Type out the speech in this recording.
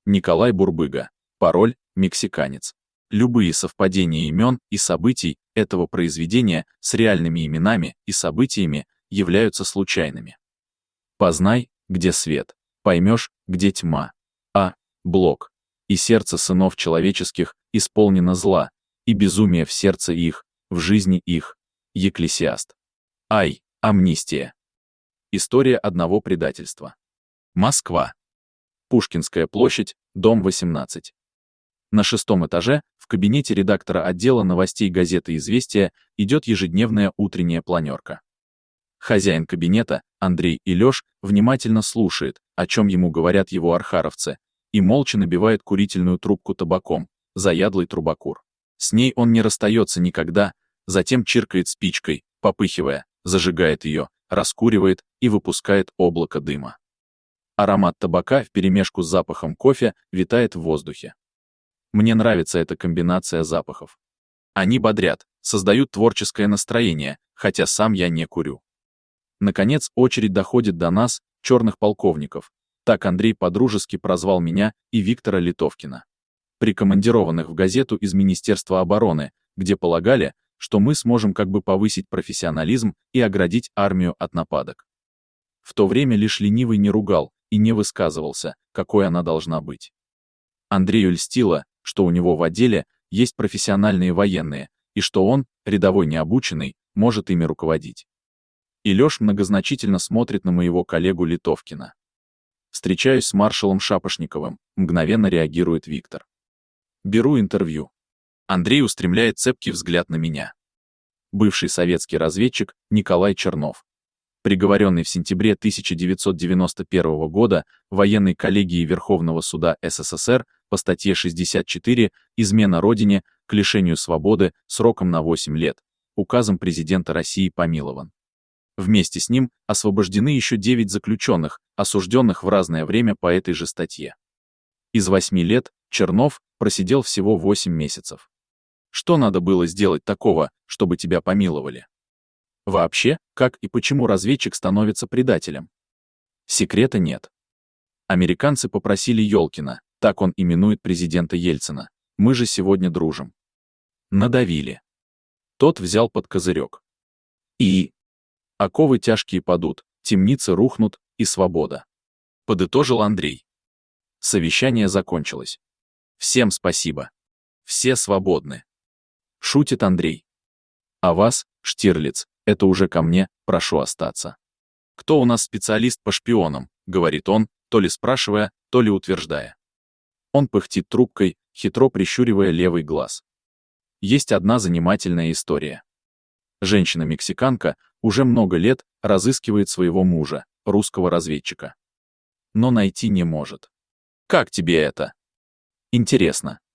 Николай Бурбыга. Пароль «Мексиканец». Любые совпадения имен и событий этого произведения с реальными именами и событиями являются случайными. Познай, где свет, поймешь, где тьма. Блок. И сердце сынов человеческих исполнено зла, и безумие в сердце их, в жизни их. Екклесиаст. Амнистия. История одного предательства. Москва. Пушкинская площадь, дом 18. На 6-м этаже, в кабинете редактора отдела новостей газеты «Известия», идет ежедневная утренняя планерка. Хозяин кабинета, Андрей Илёш, внимательно слушает, о чем ему говорят его архаровцы, и молча набивает курительную трубку табаком, заядлый трубокур. С ней он не расстается никогда, затем чиркает спичкой, попыхивая, зажигает ее, раскуривает и выпускает облако дыма. Аромат табака вперемешку с запахом кофе витает в воздухе. Мне нравится эта комбинация запахов. Они бодрят, создают творческое настроение, хотя сам я не курю. Наконец очередь доходит до нас, черных полковников. Так Андрей подружески прозвал меня и Виктора Литовкина. Прикомандированных в газету из Министерства обороны, где полагали, что мы сможем как бы повысить профессионализм и оградить армию от нападок. В то время лишь ленивый не ругал и не высказывался, какой она должна быть. Андрею льстило, что у него в отделе есть профессиональные военные, и что он, рядовой необученный, может ими руководить. И Лёш многозначительно смотрит на моего коллегу Литовкина. Встречаюсь с маршалом Шапошниковым, мгновенно реагирует Виктор. Беру интервью. Андрей устремляет цепкий взгляд на меня. Бывший советский разведчик Николай Чернов. Приговоренный в сентябре 1991 года военной коллегией Верховного суда СССР по статье 64 «Измена Родине» к лишению свободы сроком на 8 лет, указом президента России помилован. Вместе с ним освобождены еще 9 заключенных, осужденных в разное время по этой же статье. Из 8 лет Чернов просидел всего 8 месяцев. Что надо было сделать такого, чтобы тебя помиловали? Вообще, как и почему разведчик становится предателем? Секрета нет. Американцы попросили Ёлкина, так он именует президента Ельцина, мы же сегодня дружим. Надавили. Тот взял под козырек. И оковы тяжкие падут, темницы рухнут, и свобода. Подытожил Андрей. Совещание закончилось. Всем спасибо. Все свободны. Шутит Андрей. А вас, Штирлиц, это уже ко мне, прошу остаться. Кто у нас специалист по шпионам, говорит он, то ли спрашивая, то ли утверждая. Он пыхтит трубкой, хитро прищуривая левый глаз. Есть одна занимательная история. Женщина-мексиканка уже много лет разыскивает своего мужа, русского разведчика. Но найти не может. Как тебе это? Интересно.